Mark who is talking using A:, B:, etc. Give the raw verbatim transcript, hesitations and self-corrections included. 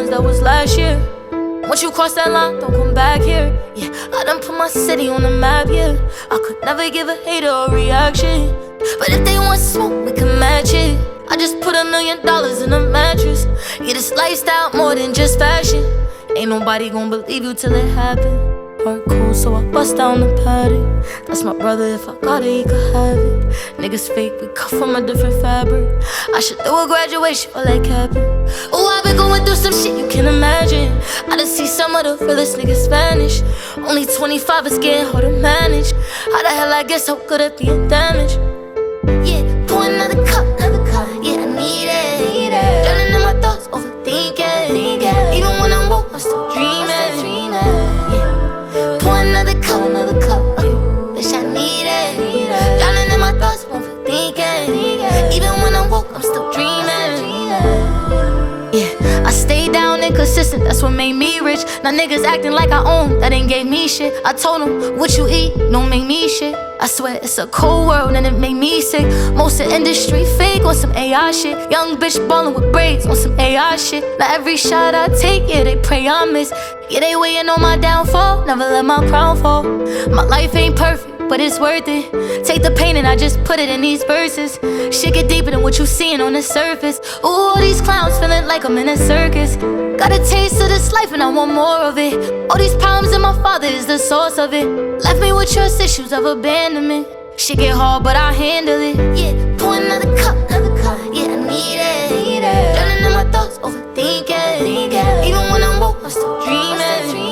A: cause that was last year. Once you cross that line, don't come back here. Yeah, I done put my city on the map, yeah. I could never give a hater a reaction, but if they want smoke, we can match it. I just put a million dollars in a mattress. Yeah, this lifestyle more than just fashion. Ain't nobody gon' believe you till it happen. Heart cold, so I bust down the pattern. That's my brother, if I got it, he could have it. Niggas fake, we cut from a different fabric. I should do a graduation for like Captain. Oh, I've been going through some shit you can imagine. I done see some of the realest niggas Spanish. Only twenty-five is getting hard to manage. How the hell I get so good at being damaged? Yeah, pour another cup, another cup. Yeah, I need it, need it. Drowning in my thoughts, overthinking. Thinking. Even when I'm woke, I'm still dreaming. Yeah, pour another cup, another cup. Uh, bitch, I need it, need it. Drowning in my thoughts, overthinking. Even when I'm woke, I'm still dreaming. Yeah, I stay down and consistent, that's what made me rich. Now niggas acting like I own, that ain't gave me shit. I told them, what you eat, don't make me shit. I swear it's a cold world and it made me sick. Most of the industry fake on some A I shit. Young bitch ballin' with braids on some A I shit. Now every shot I take, yeah, they pray I miss. Yeah, they waiting on my downfall, never let my crown fall. My life ain't perfect, but it's worth it. Take the pain and I just put it in these verses. Shit get deeper than what you seeing on the surface. Ooh, all these clowns feeling like I'm in a circus. Got a taste of this life and I want more of it. All these problems and my father is the source of it. Left me with trust issues of abandonment. Shit get hard but I handle it. Yeah, pour another cup, another cup. Yeah, I need it, need it. Drowning in my thoughts, overthinking. Even when I'm woke, I'm still dreaming.